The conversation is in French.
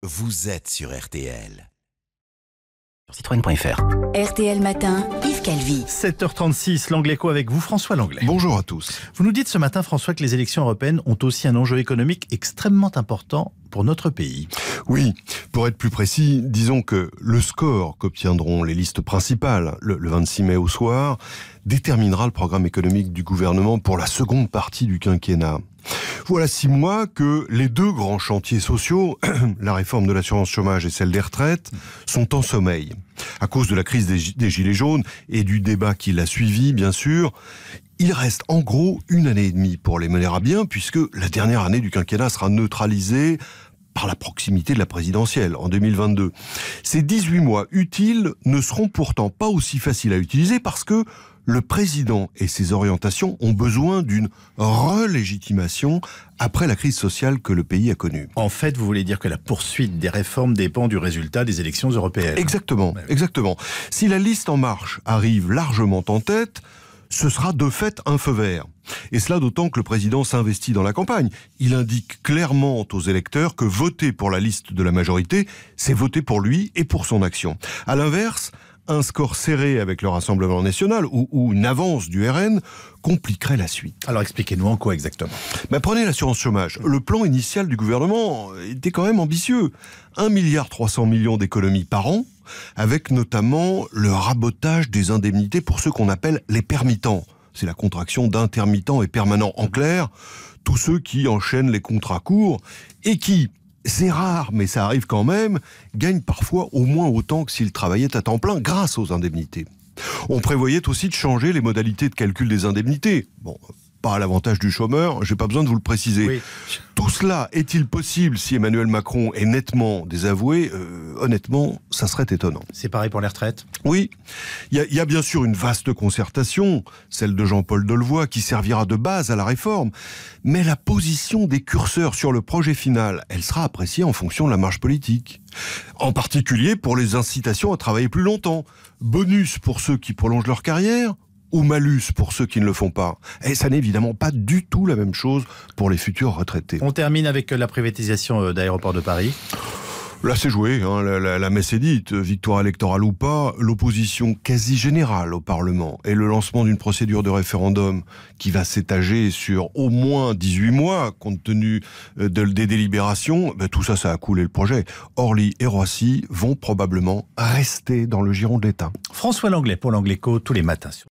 vous êtes sur RTL. Sur Citroën.fr. RTL Matin, Yves Calvi. 7h36, l'Angléco avec vous, François Langlais. Bonjour à tous. Vous nous dites ce matin, François, que les élections européennes ont aussi un enjeu économique extrêmement important pour notre pays. Oui, pour être plus précis, disons que le score qu'obtiendront les listes principales le 26 mai au soir déterminera le programme économique du gouvernement pour la seconde partie du quinquennat. Voilà 6 mois que les deux grands chantiers sociaux, la réforme de l'assurance chômage et celle des retraites, sont en sommeil. À cause de la crise des gilets jaunes et du débat qui l'a suivi, bien sûr, il reste en gros 1 année et demie pour les mener à bien, puisque la dernière année du quinquennat sera neutralisée par la proximité de la présidentielle en 2022. Ces 18 mois utiles ne seront pourtant pas aussi faciles à utiliser parce que le président et ses orientations ont besoin d'une relégitimation après la crise sociale que le pays a connue. En fait, vous voulez dire que la poursuite des réformes dépend du résultat des élections européennes. Exactement, exactement. Si la liste En Marche arrive largement en tête, ce sera de fait un feu vert. Et cela d'autant que le président s'investit dans la campagne. Il indique clairement aux électeurs que voter pour la liste de la majorité, c'est voter pour lui et pour son action. À l'inverse, un score serré avec le Rassemblement national ou une avance du RN compliquerait la suite. Alors expliquez-nous en quoi exactement. Prenez l'assurance chômage. Le plan initial du gouvernement était quand même ambitieux. 1,3 milliard d'économies par an, avec notamment le rabotage des indemnités pour ceux qu'on appelle les permittents. C'est la contraction d'intermittents et permanents. En clair, tous ceux qui enchaînent les contrats courts et qui, c'est rare, mais ça arrive quand même, gagnent parfois au moins autant que s'ils travaillaient à temps plein grâce aux indemnités. On prévoyait aussi de changer les modalités de calcul des indemnités. Bon, pas à l'avantage du chômeur, j'ai pas besoin de vous le préciser. Oui. Tout cela est-il possible si Emmanuel Macron est nettement désavoué ? Honnêtement, ça serait étonnant. C'est pareil pour les retraites ? Oui, il y a bien sûr une vaste concertation, celle de Jean-Paul Delevoye, qui servira de base à la réforme. Mais la position des curseurs sur le projet final, elle sera appréciée en fonction de la marge politique. En particulier pour les incitations à travailler plus longtemps. Bonus pour ceux qui prolongent leur carrière, ou malus pour ceux qui ne le font pas. Et ça n'est évidemment pas du tout la même chose pour les futurs retraités. On termine avec la privatisation d'Aéroports de Paris. Là, c'est joué, la messe est dite, victoire électorale ou pas, l'opposition quasi générale au Parlement et le lancement d'une procédure de référendum qui va s'étager sur au moins 18 mois, compte tenu des délibérations, tout ça, ça a coulé le projet. Orly et Roissy vont probablement rester dans le giron de l'État. François Langlais pour l'Angléco, tous les matins.